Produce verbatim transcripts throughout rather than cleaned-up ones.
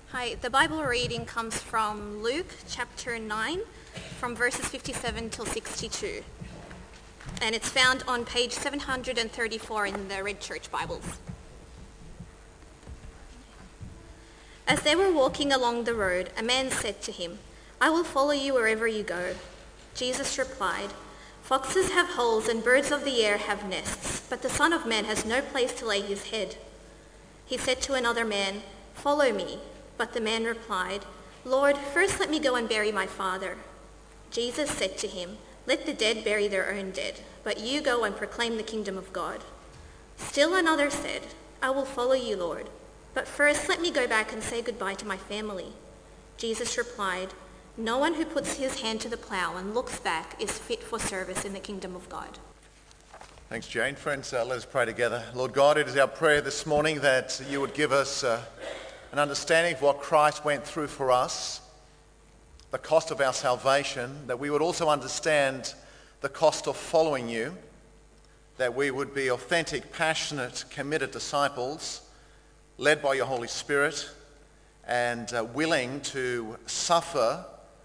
Hi, the Bible reading comes from Luke chapter nine, from verses fifty-seven till sixty-two. And it's found on page seven hundred thirty-four in the Red Church Bibles. As they were walking along the road, a man said to him, "I will follow you wherever you go." Jesus replied, "Foxes have holes and birds of the air have nests, but the Son of Man has no place to lay his head." He said to another man, "Follow me." But the man replied, "Lord, first let me go and bury my father." Jesus said to him, "Let the dead bury their own dead, but you go and proclaim the kingdom of God." Still another said, "I will follow you, Lord, but first let me go back and say goodbye to my family." Jesus replied, "No one who puts his hand to the plow and looks back is fit for service in the kingdom of God." Thanks, Jane. Friends, uh, let us pray together. Lord God, it is our prayer this morning that you would give us uh, an understanding of what Christ went through for us, the cost of our salvation, that we would also understand the cost of following you, that we would be authentic, passionate, committed disciples, led by your Holy Spirit, and uh, willing to suffer,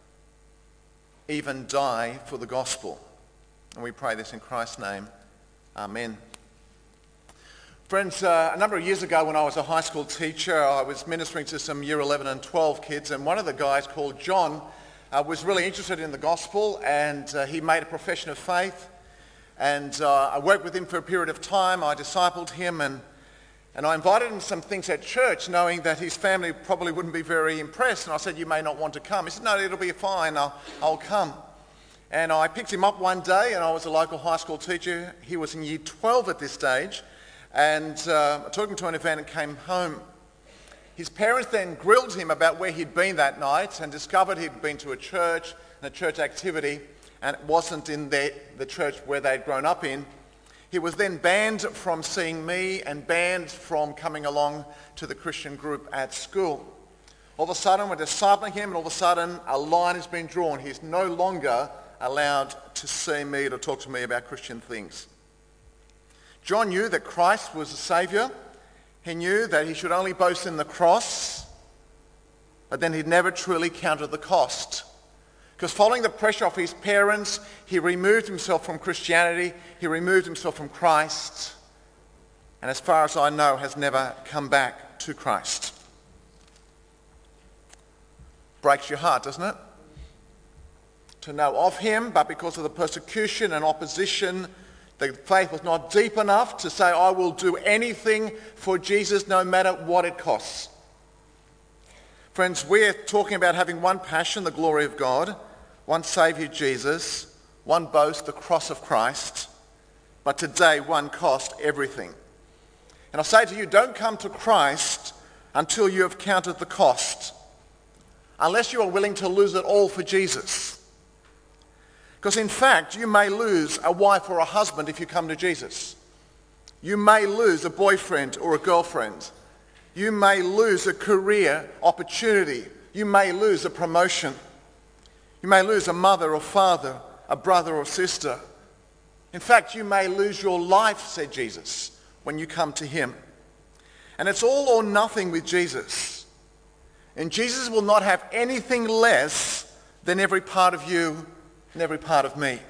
even die for the gospel. And we pray this in Christ's name. Amen. Friends, uh, a number of years ago when I was a high school teacher, I was ministering to some year eleven and twelve kids, and one of the guys called John uh, was really interested in the gospel, and uh, he made a profession of faith. And uh, I worked with him for a period of time. I discipled him, and, and I invited him to some things at church, knowing that his family probably wouldn't be very impressed. And I said, "You may not want to come." He said, "No, it'll be fine. I'll, I'll come." And I picked him up one day, and I was a local high school teacher. He was in year twelve at this stage. And uh, I took him to an event and came home. His parents then grilled him about where he'd been that night and discovered he'd been to a church and a church activity, and it wasn't in the, the church where they'd grown up in. He was then banned from seeing me and banned from coming along to the Christian group at school. All of a sudden, we're discipling him, and all of a sudden, a line has been drawn. He's no longer allowed to see me, to talk to me about Christian things. John knew that Christ was the Saviour. He knew that he should only boast in the cross, but then he'd never truly counted the cost. Because following the pressure of his parents, he removed himself from Christianity, he removed himself from Christ, and as far as I know, has never come back to Christ. Breaks your heart, doesn't it? To know of him, but because of the persecution and opposition, the faith was not deep enough to say, "I will do anything for Jesus no matter what it costs." Friends, we're talking about having one passion, the glory of God, one Saviour, Jesus, one boast, the cross of Christ, but today one cost, everything. And I say to you, don't come to Christ until you have counted the cost, unless you are willing to lose it all for Jesus. Because in fact, you may lose a wife or a husband if you come to Jesus. You may lose a boyfriend or a girlfriend. You may lose a career opportunity. You may lose a promotion. You may lose a mother or father, a brother or sister. In fact, you may lose your life, said Jesus, when you come to him. And it's all or nothing with Jesus. And Jesus will not have anything less than every part of you and every part of me.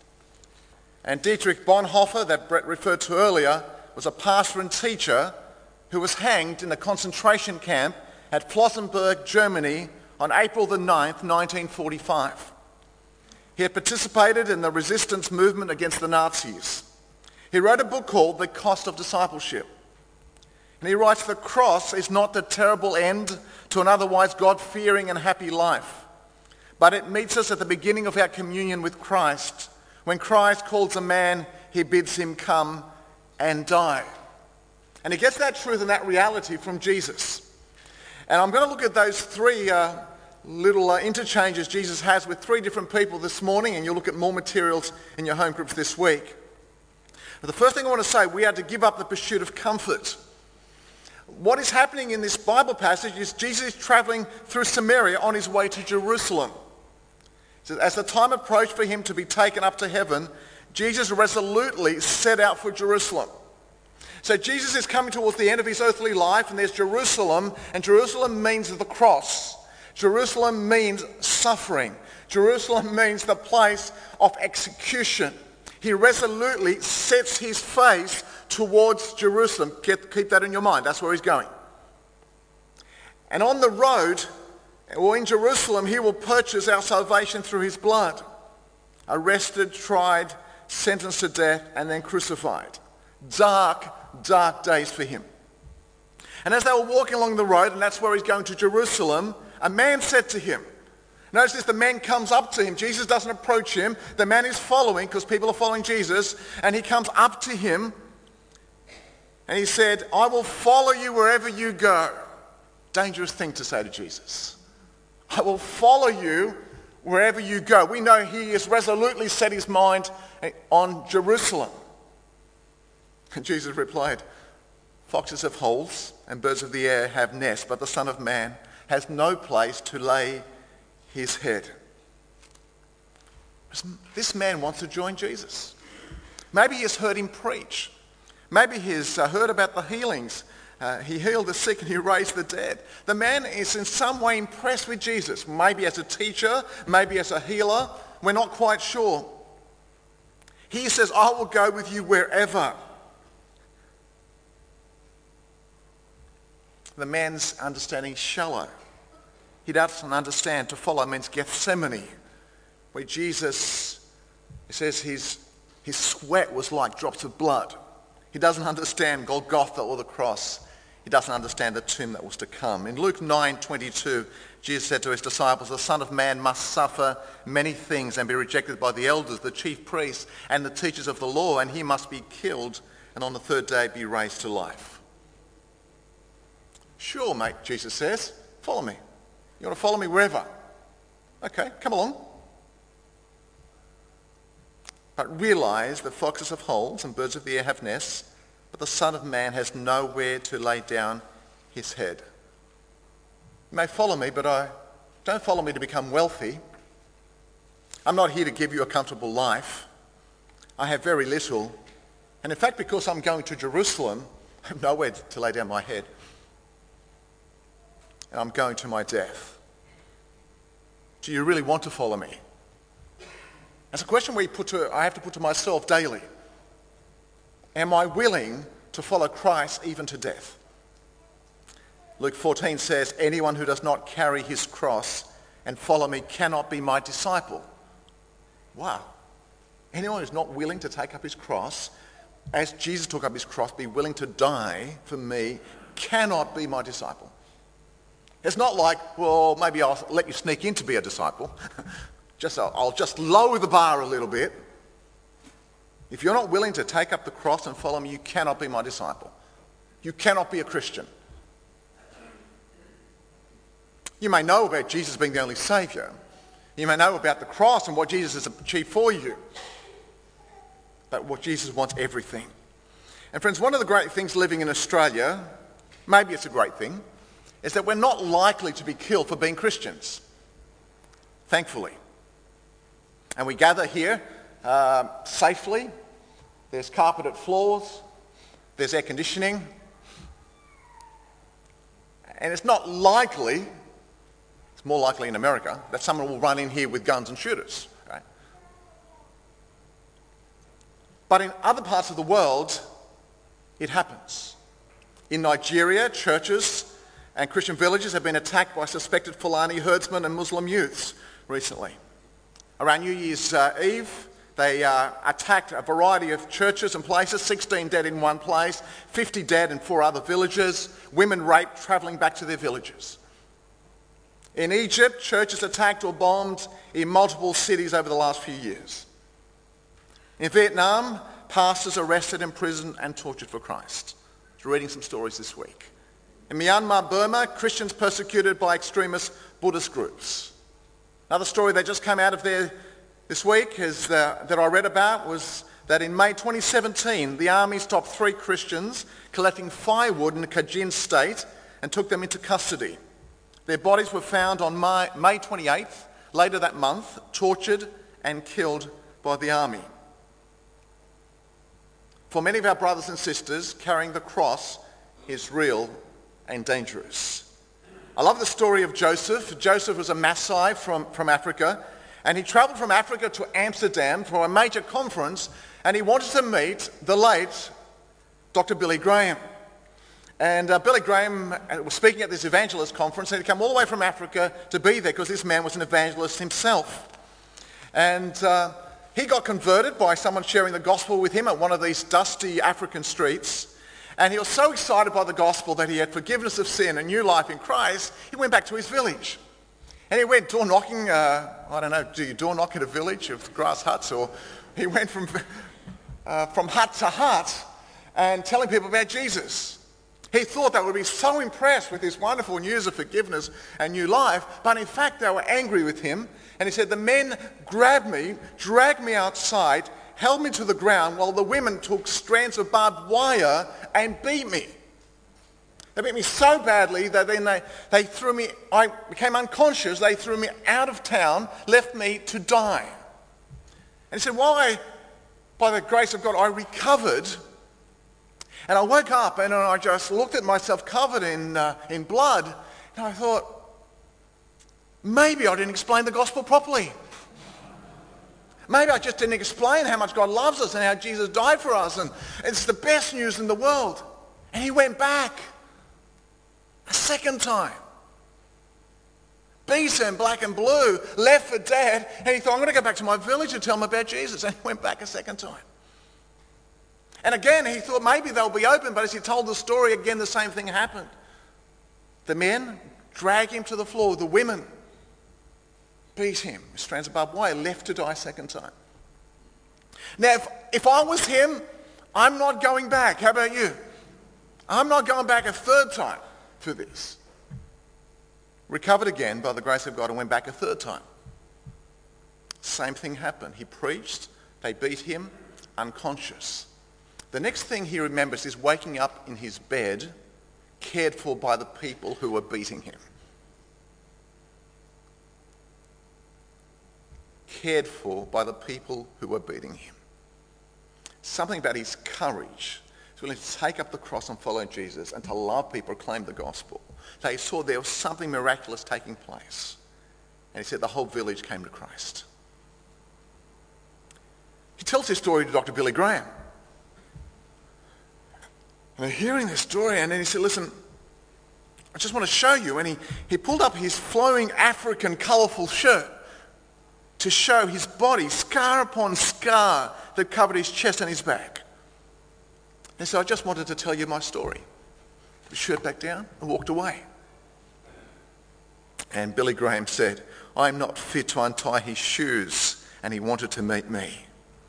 And Dietrich Bonhoeffer, that Brett referred to earlier, was a pastor and teacher who was hanged in a concentration camp at Flossenbürg, Germany on April the ninth, nineteen forty-five. He had participated in the resistance movement against the Nazis. He wrote a book called The Cost of Discipleship. And he writes, "The cross is not the terrible end to an otherwise God-fearing and happy life, but it meets us at the beginning of our communion with Christ. When Christ calls a man, he bids him come and die." And he gets that truth and that reality from Jesus. And I'm going to look at those three uh, little uh, interchanges Jesus has with three different people this morning, and you'll look at more materials in your home groups this week. But the first thing I want to say, we are to give up the pursuit of comfort. What is happening in this Bible passage is Jesus is traveling through Samaria on his way to Jerusalem. So as the time approached for him to be taken up to heaven, Jesus resolutely set out for Jerusalem. So Jesus is coming towards the end of his earthly life, and there's Jerusalem, and Jerusalem means the cross. Jerusalem means suffering. Jerusalem means the place of execution. He resolutely sets his face towards Jerusalem. Keep, keep that in your mind. That's where he's going. And on the road, or in Jerusalem, he will purchase our salvation through his blood. Arrested, tried, sentenced to death, and then crucified. Dark, dark days for him. And as they were walking along the road, and that's where he's going to Jerusalem, a man said to him, notice this, the man comes up to him. Jesus doesn't approach him. The man is following, because people are following Jesus, and he comes up to him, and he said, I will follow you wherever you go. Dangerous thing to say to Jesus. I will follow you wherever you go. We know he has resolutely set his mind on Jerusalem. And Jesus replied, foxes have holes and birds of the air have nests, but the Son of Man has no place to lay his head. This man wants to join Jesus. Maybe he has heard him preach. Maybe he has uh, heard about the healings. Uh, he healed the sick and he raised the dead. The man is in some way impressed with Jesus, maybe as a teacher, maybe as a healer. We're not quite sure. He says, I will go with you wherever. The man's understanding is shallow. He doesn't understand to follow means Gethsemane, where Jesus, it says his, his sweat was like drops of blood. He doesn't understand Golgotha or the cross. He doesn't understand the tomb that was to come. In Luke nine twenty-two, Jesus said to his disciples, the Son of Man must suffer many things and be rejected by the elders, the chief priests, and the teachers of the law, and he must be killed and on the third day be raised to life. Sure, mate, Jesus says, follow me. You want to follow me wherever? Okay, come along. But realize that foxes have holes and birds of the air have nests, but the Son of Man has nowhere to lay down his head. You may follow me, but I don't follow me to become wealthy. I'm not here to give you a comfortable life. I have very little. And in fact, because I'm going to Jerusalem, I have nowhere to lay down my head. And I'm going to my death. Do you really want to follow me? That's a question we put to, I have to put to myself daily. Am I willing to follow Christ even to death? Luke fourteen says, anyone who does not carry his cross and follow me cannot be my disciple. Wow. Anyone who's not willing to take up his cross, as Jesus took up his cross, be willing to die for me, cannot be my disciple. It's not like, well, maybe I'll let you sneak in to be a disciple. just I'll, I'll just lower the bar a little bit. If you're not willing to take up the cross and follow me, you cannot be my disciple. You cannot be a Christian. You may know about Jesus being the only Saviour. You may know about the cross and what Jesus has achieved for you. But what Jesus wants everything. And friends, one of the great things living in Australia, maybe it's a great thing, is that we're not likely to be killed for being Christians, thankfully. And we gather here uh, safely. There's carpeted floors. There's air conditioning. And it's not likely, it's more likely in America, that someone will run in here with guns and shoot us. Right? But in other parts of the world, it happens. In Nigeria, churches and Christian villages have been attacked by suspected Fulani herdsmen and Muslim youths recently. Around New Year's uh, Eve, they uh, attacked a variety of churches and places, sixteen dead in one place, fifty dead in four other villages, women raped travelling back to their villages. In Egypt, churches attacked or bombed in multiple cities over the last few years. In Vietnam, pastors arrested, imprisoned and tortured for Christ. I was reading some stories this week. In Myanmar, Burma, Christians persecuted by extremist Buddhist groups. Another story that just came out of there this week is, uh, that I read about was that in May twenty seventeen, the army stopped three Christians collecting firewood in the Kajin state and took them into custody. Their bodies were found on May twenty-eighth, later that month, tortured and killed by the army. For many of our brothers and sisters, carrying the cross is real and dangerous. I love the story of Joseph. Joseph was a Maasai from, from Africa, and he travelled from Africa to Amsterdam for a major conference, and he wanted to meet the late Doctor Billy Graham. And uh, Billy Graham was speaking at this evangelist conference, and he'd come all the way from Africa to be there because this man was an evangelist himself. And uh, he got converted by someone sharing the gospel with him at one of these dusty African streets. And he was so excited by the gospel that he had forgiveness of sin and new life in Christ, he went back to his village. And he went door knocking, uh, I don't know, do you door knock in a village of grass huts? Or he went from, uh, from hut to hut and telling people about Jesus. He thought they would be so impressed with this wonderful news of forgiveness and new life, but in fact they were angry with him. And he said, the men grabbed me, dragged me outside, held me to the ground while the women took strands of barbed wire and beat me. They beat me so badly that then they, they threw me, I became unconscious, they threw me out of town, left me to die. And he said, while I, by the grace of God, I recovered, and I woke up and I just looked at myself covered in, uh, in blood, and I thought, maybe I didn't explain the gospel properly. Maybe I just didn't explain how much God loves us and how Jesus died for us, and it's the best news in the world. And he went back a second time. Beaten, black and blue, left for dead, and he thought, I'm going to go back to my village and tell them about Jesus. And he went back a second time. And again, he thought maybe they'll be open, but as he told the story, again, the same thing happened. The men dragged him to the floor. The women beat him with strands of barbed wire, left to die a second time. Now, if, if I was him, I'm not going back. How about you? I'm not going back a third time for this. Recovered again by the grace of God and went back a third time. Same thing happened. He preached, they beat him, unconscious. The next thing he remembers is waking up in his bed, cared for by the people who were beating him. Cared for by the people who were beating him. Something about his courage. He's willing to take up the cross and follow Jesus and to love people, proclaim the gospel. They saw there was something miraculous taking place. And he said the whole village came to Christ. He tells his story to Doctor Billy Graham. And they're hearing this story, and then he said, listen, I just want to show you. And he, he pulled up his flowing African colourful shirt to show his body, scar upon scar, that covered his chest and his back. And so I just wanted to tell you my story. Put the shirt back down and walked away. And Billy Graham said, I'm not fit to untie his shoes, and he wanted to meet me.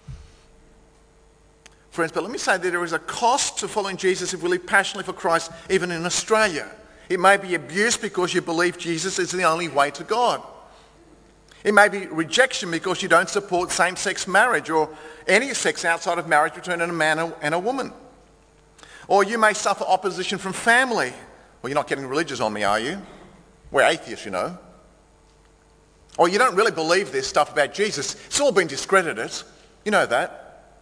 Friends, but let me say that there is a cost to following Jesus if we live passionately for Christ, even in Australia. It may be abuse because you believe Jesus is the only way to God. It may be rejection because you don't support same-sex marriage or any sex outside of marriage between a man and a woman. Or you may suffer opposition from family. Well, you're not getting religious on me, are you? We're atheists, you know. Or you don't really believe this stuff about Jesus. It's all been discredited. You know that.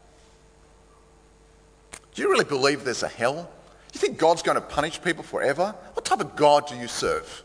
Do you really believe there's a hell? Do you think God's going to punish people forever? What type of God do you serve?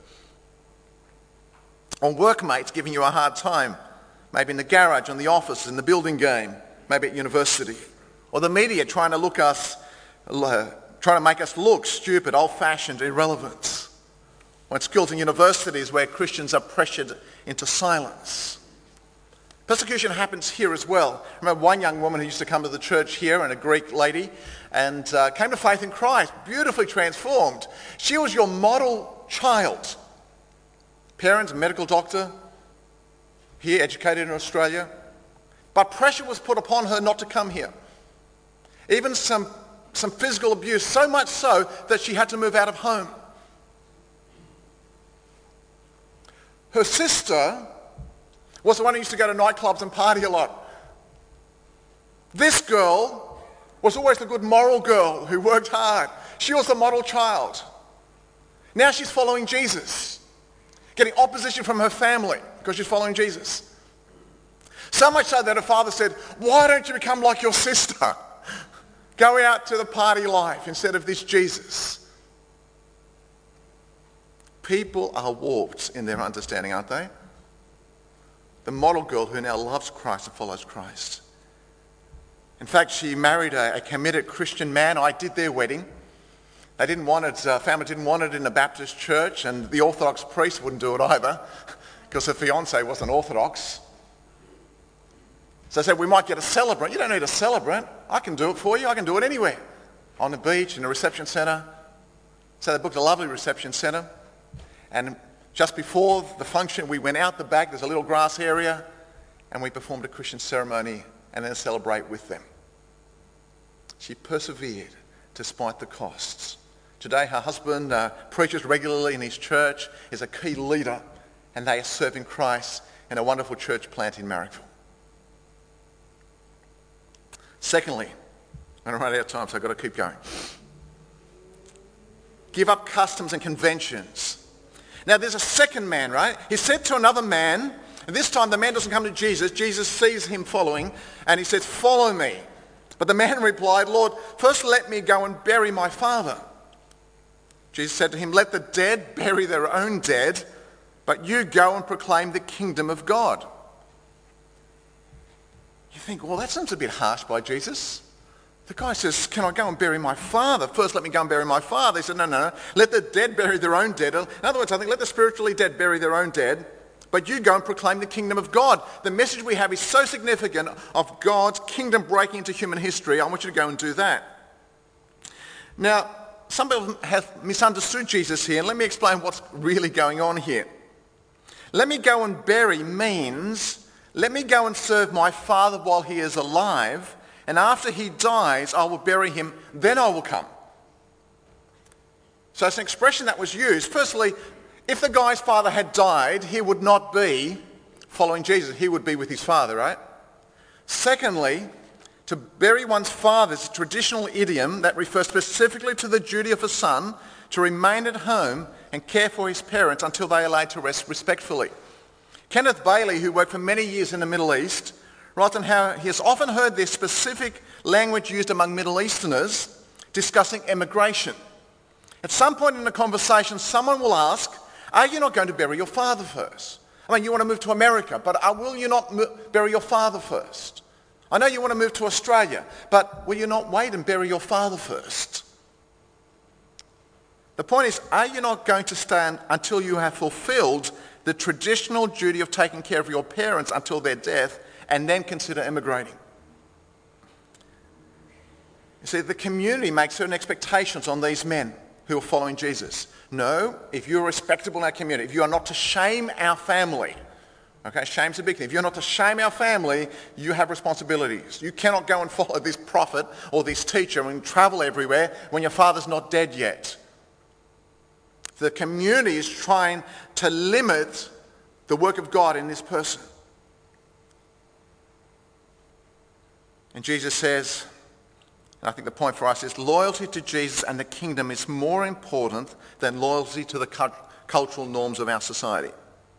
Or workmates giving you a hard time, maybe in the garage, in the office, in the building game, maybe at university. Or the media trying to look us, uh, trying to make us look stupid, old-fashioned, irrelevant. Or at schools and universities where Christians are pressured into silence. Persecution happens here as well. I remember one young woman who used to come to the church here, and a Greek lady, and uh, came to faith in Christ, beautifully transformed. She was your model child. Parents, medical doctor, here educated in Australia. But pressure was put upon her not to come here. Even some, some physical abuse, so much so that she had to move out of home. Her sister was the one who used to go to nightclubs and party a lot. This girl was always the good moral girl who worked hard. She was the model child. Now she's following Jesus, getting opposition from her family because she's following Jesus. So much so that her father said, why don't you become like your sister? Go out to the party life instead of this Jesus. People are warped in their understanding, aren't they? The model girl who now loves Christ and follows Christ. In fact, she married a, a committed Christian man. I did their wedding. They didn't want it, uh, family didn't want it in a Baptist church, and the Orthodox priest wouldn't do it either because her fiancé wasn't Orthodox. So they said, we might get a celebrant. You don't need a celebrant. I can do it for you. I can do it anywhere. On the beach, in a reception centre. So they booked a lovely reception centre. And just before the function, we went out the back. There's a little grass area. And we performed a Christian ceremony and then celebrate with them. She persevered despite the costs. Today, her husband uh, preaches regularly in his church, is a key leader, and they are serving Christ in a wonderful church plant in Marrickville. Secondly, I'm going to run out of time, so I've got to keep going. Give up customs and conventions. Now, there's a second man, right? He said to another man, and this time the man doesn't come to Jesus. Jesus sees him following, and he says, follow me. But the man replied, Lord, first let me go and bury my father. Jesus said to him, let the dead bury their own dead, but you go and proclaim the kingdom of God. You think, well, that sounds a bit harsh by Jesus. The guy says, can I go and bury my father? First, let me go and bury my father. He said, no, no, no. Let the dead bury their own dead. In other words, I think let the spiritually dead bury their own dead, but you go and proclaim the kingdom of God. The message we have is so significant of God's kingdom breaking into human history. I want you to go and do that. Now, some people have misunderstood Jesus here, and let me explain what's really going on here. Let me go and bury means, let me go and serve my father while he is alive, and after he dies, I will bury him, then I will come. So it's an expression that was used. Firstly, if the guy's father had died, he would not be following Jesus. He would be with his father, right? Secondly, to bury one's father is a traditional idiom that refers specifically to the duty of a son to remain at home and care for his parents until they are laid to rest respectfully. Kenneth Bailey, who worked for many years in the Middle East, writes on how he has often heard this specific language used among Middle Easterners discussing emigration. At some point in the conversation, someone will ask, are you not going to bury your father first? I mean, you want to move to America, but will you not bury your father first? I know you want to move to Australia, but will you not wait and bury your father first? The point is, are you not going to stand until you have fulfilled the traditional duty of taking care of your parents until their death and then consider emigrating? You see, the community makes certain expectations on these men who are following Jesus. No, if you're respectable in our community, if you are not to shame our family, okay, shame's a big thing. If you're not to shame our family, you have responsibilities. You cannot go and follow this prophet or this teacher and travel everywhere when your father's not dead yet. The community is trying to limit the work of God in this person. And Jesus says, and I think the point for us is loyalty to Jesus and the kingdom is more important than loyalty to the cu- cultural norms of our society.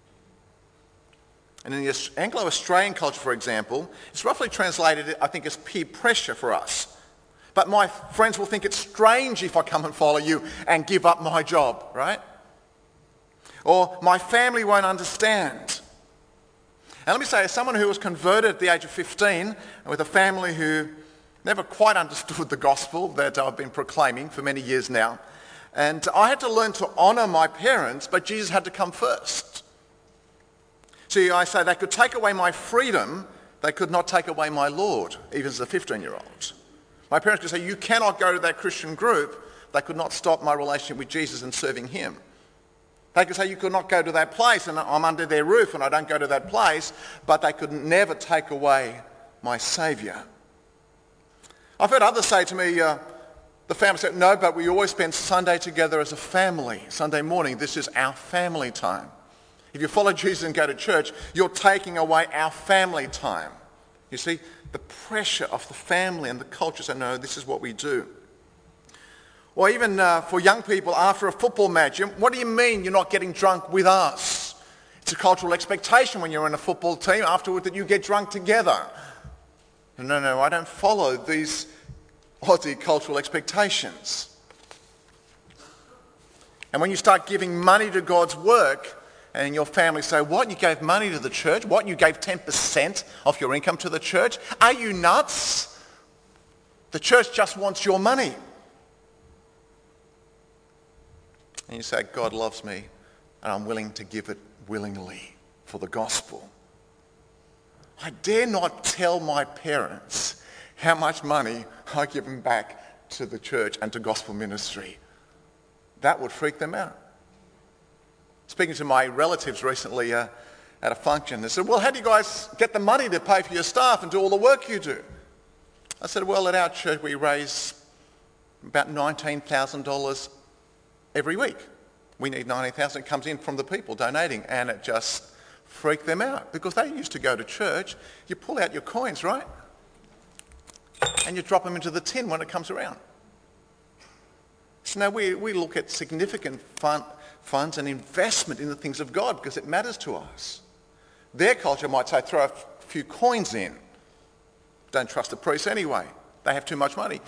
And in the Anglo-Australian culture, for example, it's roughly translated, I think, as peer pressure for us. But my friends will think it's strange if I come and follow you and give up my job, right? Or my family won't understand. And let me say, as someone who was converted at the age of fifteen, and with a family who never quite understood the gospel that I've been proclaiming for many years now, and I had to learn to honour my parents, but Jesus had to come first. See, I say they could take away my freedom, they could not take away my Lord, even as a fifteen-year-old. My parents could say, you cannot go to that Christian group. They could not stop my relationship with Jesus and serving him. They could say, you could not go to that place, and I'm under their roof and I don't go to that place, but they could never take away my Saviour. I've heard others say to me, uh, the family said, no, but we always spend Sunday together as a family. Sunday morning, this is our family time. If you follow Jesus and go to church, you're taking away our family time. You see, the pressure of the family and the culture say, no, this is what we do. Or even uh, for young people after a football match, what do you mean you're not getting drunk with us? It's a cultural expectation when you're in a football team afterward that you get drunk together. No, no, I don't follow these Aussie cultural expectations. And when you start giving money to God's work and your family say, what, you gave money to the church? What, you gave ten percent of your income to the church? Are you nuts? The church just wants your money. And you say, God loves me and I'm willing to give it willingly for the gospel. I dare not tell my parents how much money I give them back to the church and to gospel ministry. That would freak them out. Speaking to my relatives recently uh, at a function, they said, well, how do you guys get the money to pay for your staff and do all the work you do? I said, well, at our church we raise about nineteen thousand dollars every week. We need nineteen thousand dollars. It comes in from the people donating, and it just freaked them out because they used to go to church. You pull out your coins, right? And you drop them into the tin when it comes around. So now we, we look at significant fund, funds and investment in the things of God because it matters to us. Their culture might say, throw a few coins in. Don't trust the priests anyway. They have too much money.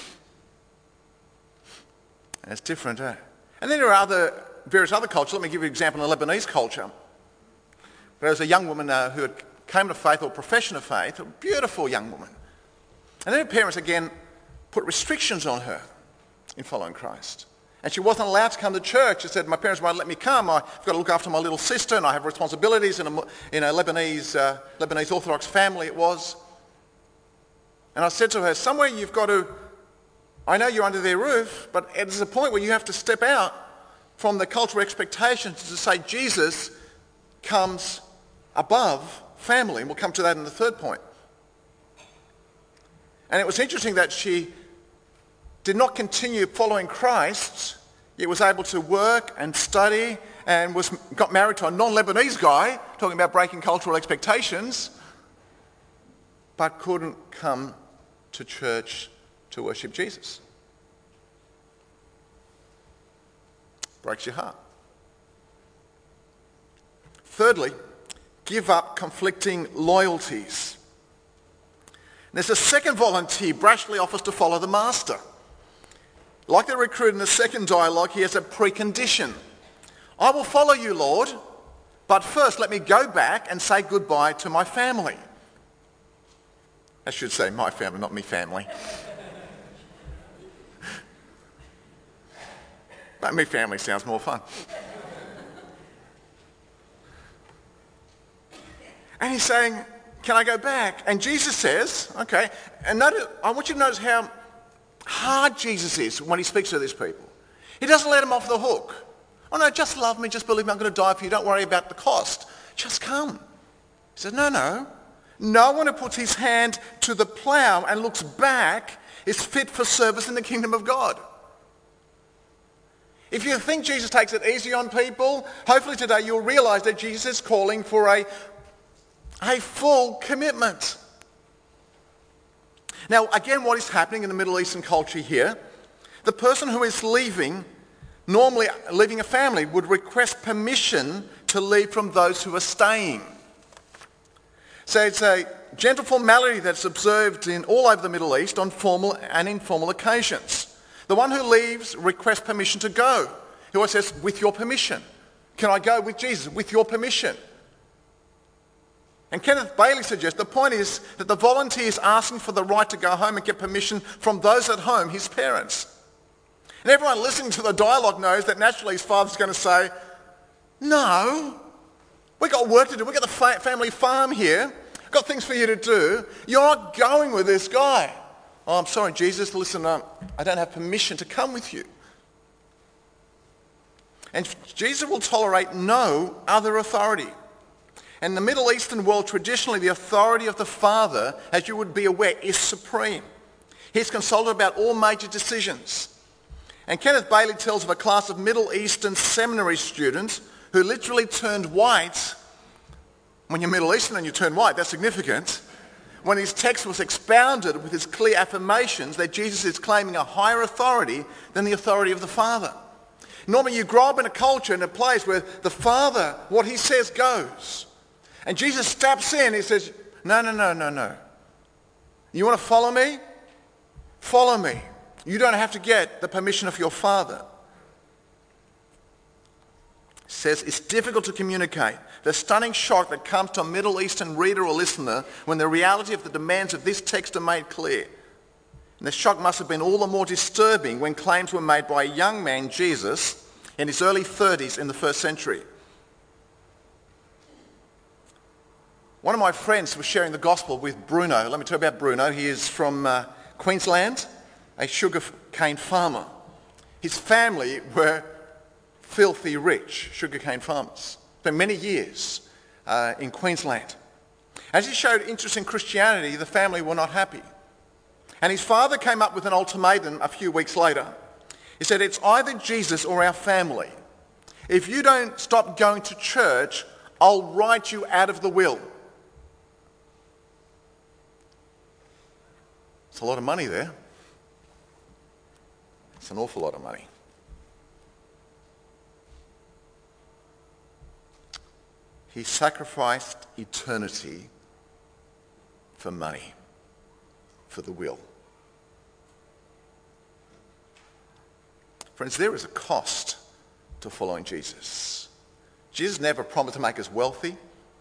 And it's different, eh? And then there are other, various other cultures. Let me give you an example in the Lebanese culture. There was a young woman uh, who had came to faith or profession of faith, a beautiful young woman. And then her parents again put restrictions on her in following Christ. And she wasn't allowed to come to church. She said, my parents won't let me come. I've got to look after my little sister and I have responsibilities in a, in a Lebanese, uh, Lebanese Orthodox family it was. And I said to her, somewhere you've got to, I know you're under their roof, but there's a point where you have to step out from the cultural expectations to say Jesus comes above family. And we'll come to that in the third point. And it was interesting that she did not continue following Christ, yet was able to work and study and was got married to a non-Lebanese guy, talking about breaking cultural expectations, but couldn't come to church to worship Jesus. Breaks your heart. Thirdly, give up conflicting loyalties. There's a second volunteer brashly offers to follow the master. Like the recruit in the second dialogue, he has a precondition. I will follow you, Lord, but first let me go back and say goodbye to my family. I should say my family, not me family. But me family sounds more fun. And he's saying, can I go back? And Jesus says, okay, and notice, I want you to notice how hard Jesus is when he speaks to these people. He doesn't let them off the hook. Oh no, just love me, just believe me, I'm going to die for you, don't worry about the cost. Just come. He says, no, no. No one who puts his hand to the plough and looks back is fit for service in the kingdom of God. If you think Jesus takes it easy on people, hopefully today you'll realize that Jesus is calling for a, a full commitment. Now, again, what is happening in the Middle Eastern culture here, the person who is leaving, normally leaving a family, would request permission to leave from those who are staying. So it's a gentle formality that's observed in all over the Middle East on formal and informal occasions. The one who leaves requests permission to go. He always says, with your permission. Can I go with Jesus? With your permission. And Kenneth Bailey suggests the point is that the volunteer is asking for the right to go home and get permission from those at home, his parents. And everyone listening to the dialogue knows that naturally his father's going to say, no, we've got work to do. We've got the fa- family farm here. I've got things for you to do. You're not going with this guy. Oh, I'm sorry, Jesus, listen, um, I don't have permission to come with you. And Jesus will tolerate no other authority. And in the Middle Eastern world, traditionally, the authority of the father, as you would be aware, is supreme. He's consulted about all major decisions. And Kenneth Bailey tells of a class of Middle Eastern seminary students who literally turned white. When you're Middle Eastern and you turn white, that's significant. When his text was expounded with his clear affirmations that Jesus is claiming a higher authority than the authority of the Father. Normally you grow up in a culture, in a place where the Father, what he says goes. And Jesus steps in, he says, no, no, no, no, no. You want to follow me? Follow me. You don't have to get the permission of your father. It says it's difficult to communicate. The stunning shock that comes to a Middle Eastern reader or listener when the reality of the demands of this text are made clear. And the shock must have been all the more disturbing when claims were made by a young man, Jesus, in his early thirties in the first century. One of my friends was sharing the gospel with Bruno. Let me tell you about Bruno. He is from uh, Queensland, a sugar cane farmer. His family were filthy rich sugarcane farmers for many years uh, in Queensland. As he showed interest in Christianity, the family were not happy. And his father came up with an ultimatum a few weeks later. He said, it's either Jesus or our family. If you don't stop going to church, I'll write you out of the will. It's a lot of money there. It's an awful lot of money. He sacrificed eternity for money, for the will. Friends, there is a cost to following Jesus. Jesus never promised to make us wealthy.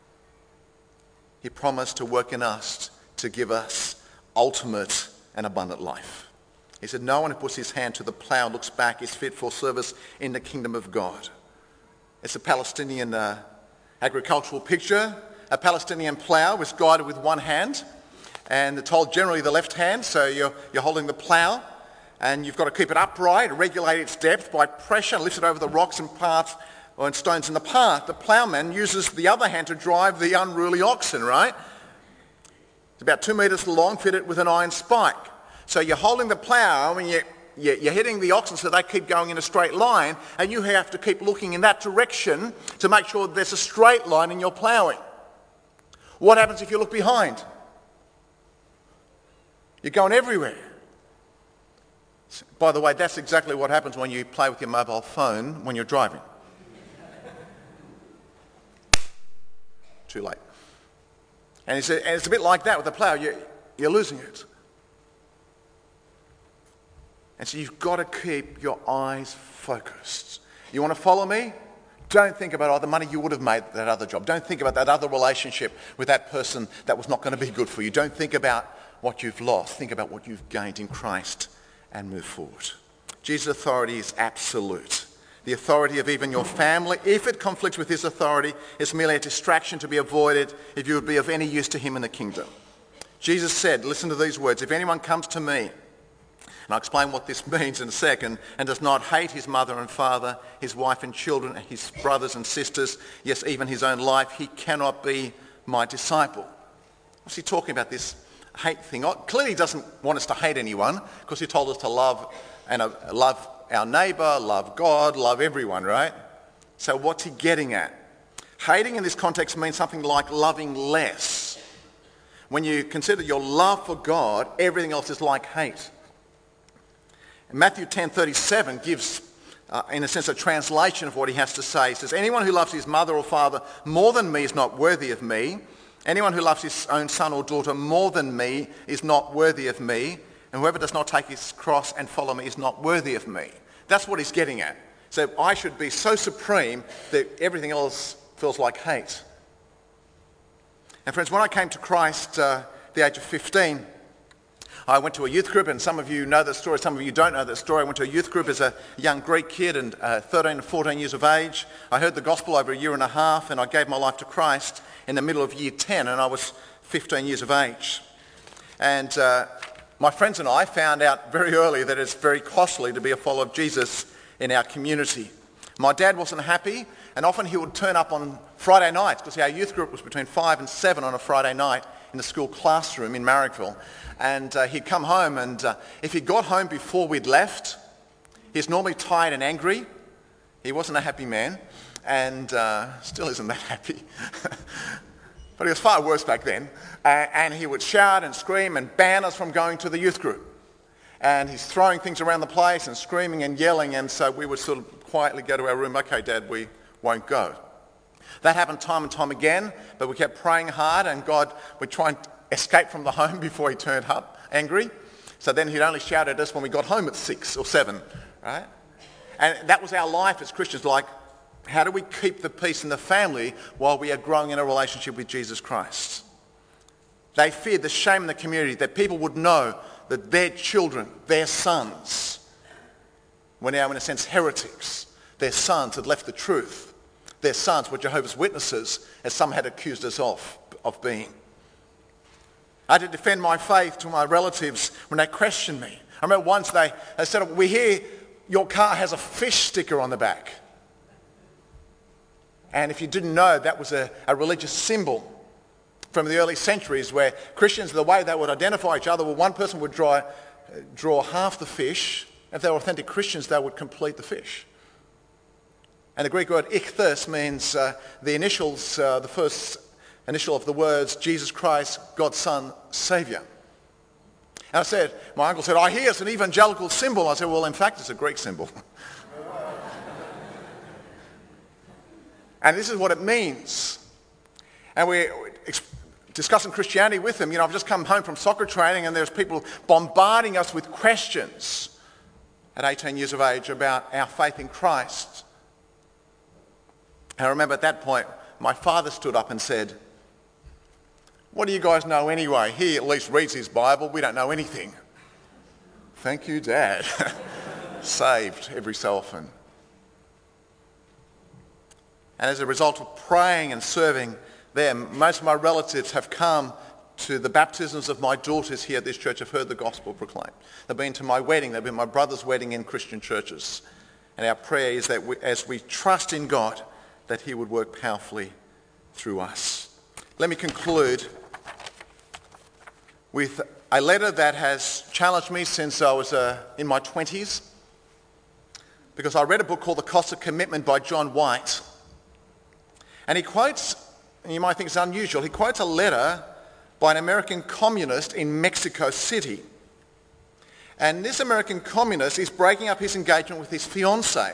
He promised to work in us to give us ultimate and abundant life. He said, no one who puts his hand to the plough and looks back is fit for service in the kingdom of God. It's a Palestinian uh, agricultural picture. A Palestinian plough was guided with one hand, and they're told generally the left hand, so you're, you're holding the plough, and you've got to keep it upright, regulate its depth by pressure, and lift it over the rocks and paths or and stones in the path. The ploughman uses the other hand to drive the unruly oxen, right? It's about two metres long, fitted with an iron spike. So you're holding the plough and you're, you're hitting the oxen so they keep going in a straight line, and you have to keep looking in that direction to make sure there's a straight line in your ploughing. What happens if you look behind? You're going everywhere. By the way, that's exactly what happens when you play with your mobile phone when you're driving. Too late. And it's, a, and it's a bit like that with the plough. You're, you're losing it. And so you've got to keep your eyes focused. You want to follow me? Don't think about all the money you would have made at that other job. Don't think about that other relationship with that person that was not going to be good for you. Don't think about what you've lost. Think about what you've gained in Christ and move forward. Jesus' authority is absolute. The authority of even your family, if it conflicts with his authority, is merely a distraction to be avoided if you would be of any use to him in the kingdom. Jesus said, listen to these words, if anyone comes to me, and I'll explain what this means in a second, and does not hate his mother and father, his wife and children, and his brothers and sisters, yes, even his own life, he cannot be my disciple. What's he talking about, this hate thing? Clearly he doesn't want us to hate anyone, because he told us to love and uh, love our neighbour, love God, love everyone, right? So what's he getting at? Hating in this context means something like loving less. When you consider your love for God, everything else is like hate. And Matthew ten thirty-seven gives, uh, in a sense, a translation of what he has to say. He says, anyone who loves his mother or father more than me is not worthy of me. Anyone who loves his own son or daughter more than me is not worthy of me. And whoever does not take his cross and follow me is not worthy of me. That's what he's getting at. So I should be so supreme that everything else feels like hate. And friends, when I came to Christ uh, at the age of fifteen, I went to a youth group, and some of you know that story, some of you don't know that story. I went to a youth group as a young Greek kid and uh, thirteen and fourteen years of age. I heard the gospel over a year and a half, and I gave my life to Christ in the middle of year ten, and I was fifteen years of age. And uh, my friends and I found out very early that it's very costly to be a follower of Jesus in our community. My dad wasn't happy, and often he would turn up on Friday nights, because our youth group was between five and seven on a Friday night in the school classroom in Marrickville. And uh, he'd come home, and uh, if he got home before we'd left, he's normally tired and angry. He wasn't a happy man, and uh, still isn't that happy. But he was far worse back then. Uh, and he would shout and scream and ban us from going to the youth group. And he's throwing things around the place and screaming and yelling, and so we would sort of quietly go to our room, okay, Dad, we won't go. That happened time and time again, but we kept praying hard, and God would try and escape from the home before he turned up angry. So then he'd only shout at us when we got home at six or seven, right? And that was our life as Christians, like, how do we keep the peace in the family while we are growing in a relationship with Jesus Christ? They feared the shame in the community, that people would know that their children, their sons, were now in a sense heretics. Their sons had left the truth. Their sons were Jehovah's Witnesses, as some had accused us of, of being. I had to defend my faith to my relatives when they questioned me. I remember once they, they said, we hear your car has a fish sticker on the back. And if you didn't know, that was a, a religious symbol from the early centuries where Christians, the way they would identify each other, well, one person would draw, draw half the fish. If they were authentic Christians, they would complete the fish. And the Greek word ichthus means uh, the initials, uh, the first initial of the words, Jesus Christ, God's Son, Saviour. And I said, my uncle said, I hear it's an evangelical symbol. I said, well, in fact, it's a Greek symbol. And this is what it means. And we're discussing Christianity with them. You know, I've just come home from soccer training and there's people bombarding us with questions at eighteen years of age about our faith in Christ. And I remember at that point, my father stood up and said, what do you guys know anyway? He at least reads his Bible. We don't know anything. Thank you, Dad. Saved every so often. And as a result of praying and serving them, most of my relatives have come to the baptisms of my daughters here at this church, have heard the gospel proclaimed. They've been to my wedding. They've been to my brother's wedding in Christian churches. And our prayer is that we, as we trust in God, that he would work powerfully through us. Let me conclude with a letter that has challenged me since I was uh, in my twenties, because I read a book called The Cost of Commitment by John White. And he quotes, and you might think it's unusual, he quotes a letter by an American communist in Mexico City. And this American communist is breaking up his engagement with his fiancée.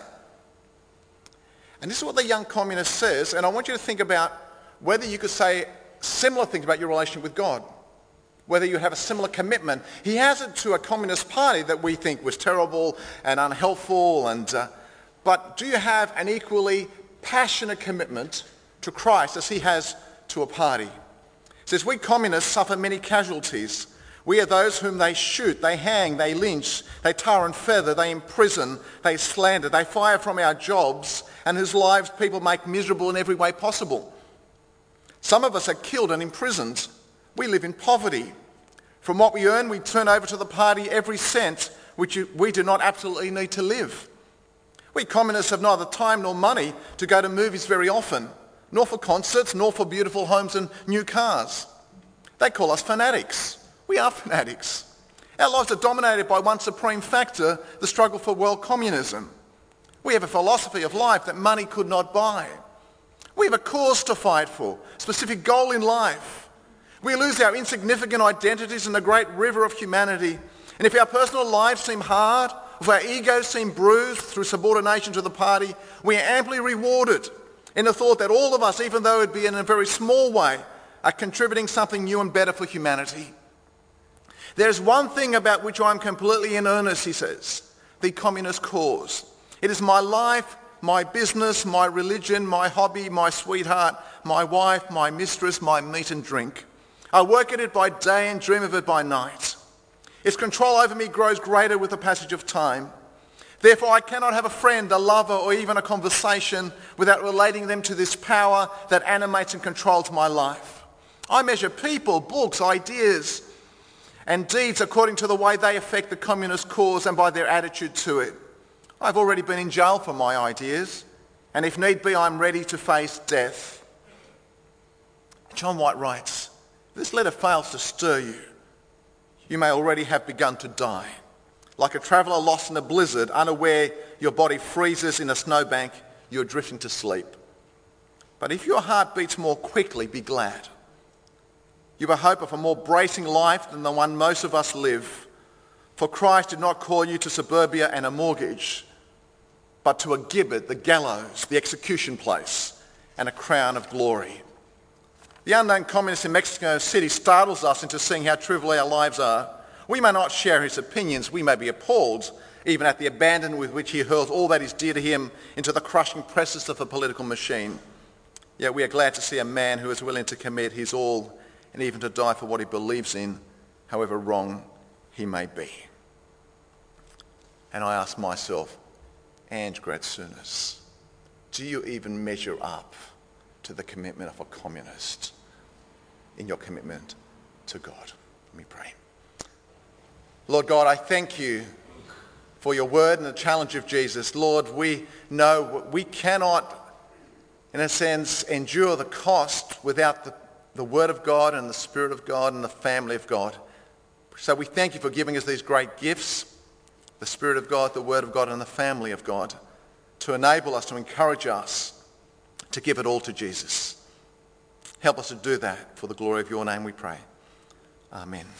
And this is what the young communist says, and I want you to think about whether you could say similar things about your relationship with God, whether you have a similar commitment. He has it to a communist party that we think was terrible and unhelpful, and uh, but do you have an equally passionate commitment to Christ as he has to a party? It says, we communists suffer many casualties. We are those whom they shoot, they hang, they lynch, they tar and feather, they imprison, they slander, they fire from our jobs, and whose lives people make miserable in every way possible. Some of us are killed and imprisoned. We live in poverty. From what we earn, we turn over to the party every cent which we do not absolutely need to live. We communists have neither time nor money to go to movies very often, nor for concerts, nor for beautiful homes and new cars. They call us fanatics. We are fanatics. Our lives are dominated by one supreme factor, the struggle for world communism. We have a philosophy of life that money could not buy. We have a cause to fight for, a specific goal in life. We lose our insignificant identities in the great river of humanity. And if our personal lives seem hard, if our egos seem bruised through subordination to the party, we are amply rewarded in the thought that all of us, even though it be in a very small way, are contributing something new and better for humanity. There's one thing about which I'm completely in earnest, he says, the communist cause. It is my life, my business, my religion, my hobby, my sweetheart, my wife, my mistress, my meat and drink. I work at it by day and dream of it by night. Its control over me grows greater with the passage of time. Therefore, I cannot have a friend, a lover, or even a conversation without relating them to this power that animates and controls my life. I measure people, books, ideas, and deeds according to the way they affect the communist cause and by their attitude to it. I've already been in jail for my ideas, and if need be, I'm ready to face death. John White writes, if this letter fails to stir you, you may already have begun to die. Like a traveller lost in a blizzard, unaware your body freezes in a snowbank, you're drifting to sleep. But if your heart beats more quickly, be glad. You have a hope of a more bracing life than the one most of us live. For Christ did not call you to suburbia and a mortgage, but to a gibbet, the gallows, the execution place, and a crown of glory. The unknown communist in Mexico City startles us into seeing how trivial our lives are. We may not share his opinions. We may be appalled even at the abandon with which he hurls all that is dear to him into the crushing presses of the political machine. Yet we are glad to see a man who is willing to commit his all and even to die for what he believes in, however wrong he may be. And I ask myself, Ange Gratsunas, do you even measure up to the commitment of a communist in your commitment to God? Let me pray. Lord God, I thank you for your word and the challenge of Jesus. Lord, we know we cannot, in a sense, endure the cost without the, the word of God and the Spirit of God and the family of God. So we thank you for giving us these great gifts, the Spirit of God, the word of God, and the family of God, to enable us, to encourage us to give it all to Jesus. Help us to do that for the glory of your name, we pray. Amen.